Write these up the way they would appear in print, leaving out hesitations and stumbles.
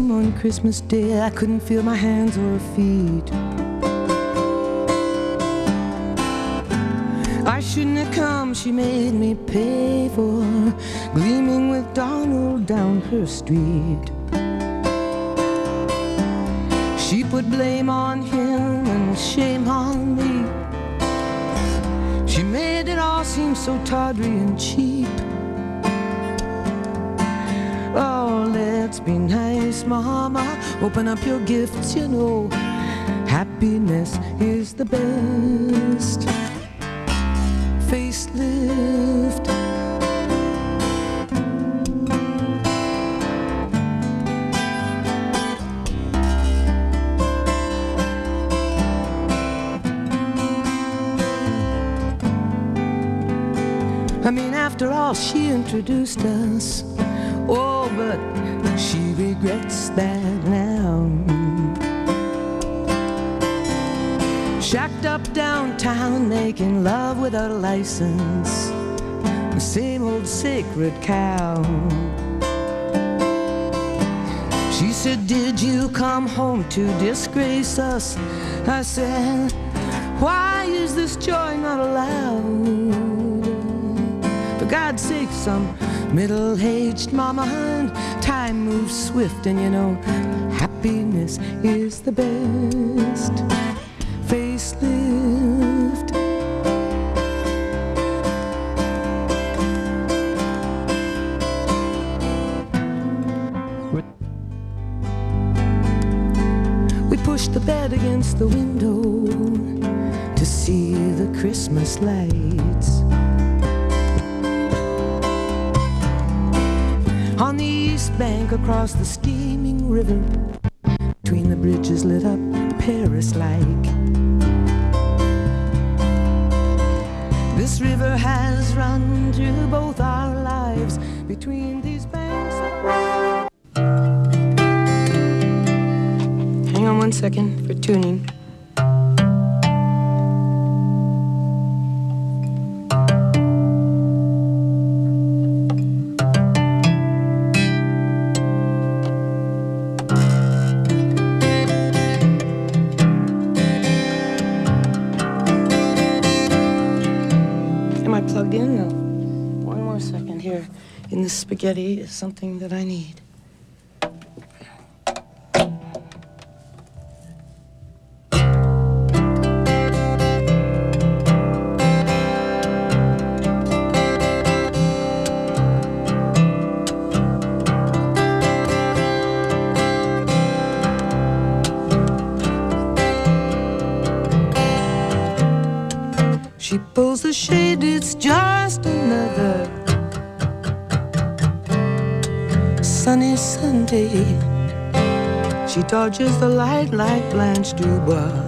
home on Christmas Day. I couldn't feel my hands or feet. I shouldn't have come, she made me pay for gleaming with Donald down her street. She put blame on him and shame on me. She made it all seem so tawdry and cheap. Oh, let's be nice, Mama. Open up your gifts, you know. Happiness is the best. Facelift. I mean, after all, she introduced us. Oh, but she regrets that now. Shacked up downtown, making love without a license. The same old sacred cow. She said, did you come home to disgrace us? I said, why is this joy not allowed? For God's sake, some middle-aged mama, and time moves swift, and you know, happiness is the best. Facelift. We pushed the bed against the window to see the Christmas lights. On the east bank across the steaming river, between the bridges lit up Paris-like. This river has run through both our lives between these banks. Hang on one second for tuning. Plugged in? No. One more second here. In the spaghetti is something that I need. She pulls the shade, it's just another sunny Sunday. She dodges the light like Blanche Dubois.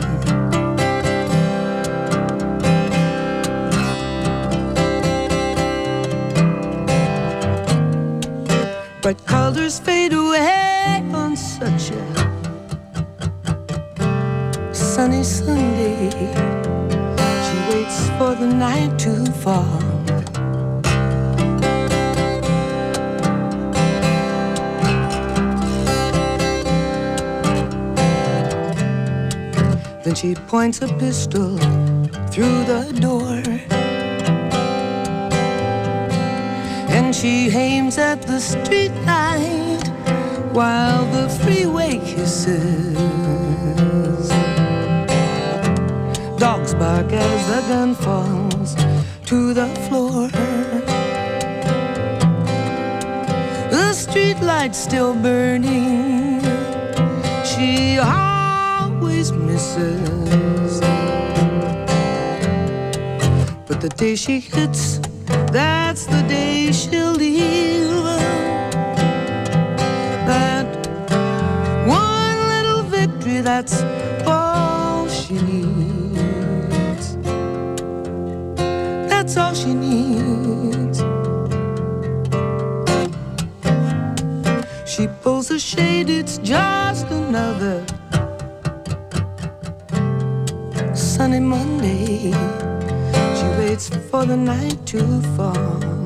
But colors fade away on such a sunny Sunday. Waits for the night to fall. Then she points a pistol through the door, and she aims at the street light while the freeway kisses. Dogs bark as the gun falls to the floor. The street light's still burning. She always misses. But the day she hits, that's the day she'll leave. That one little victory, that's all she needs. That's all she needs. She pulls the shade, it's just another sunny Monday. She waits for the night to fall.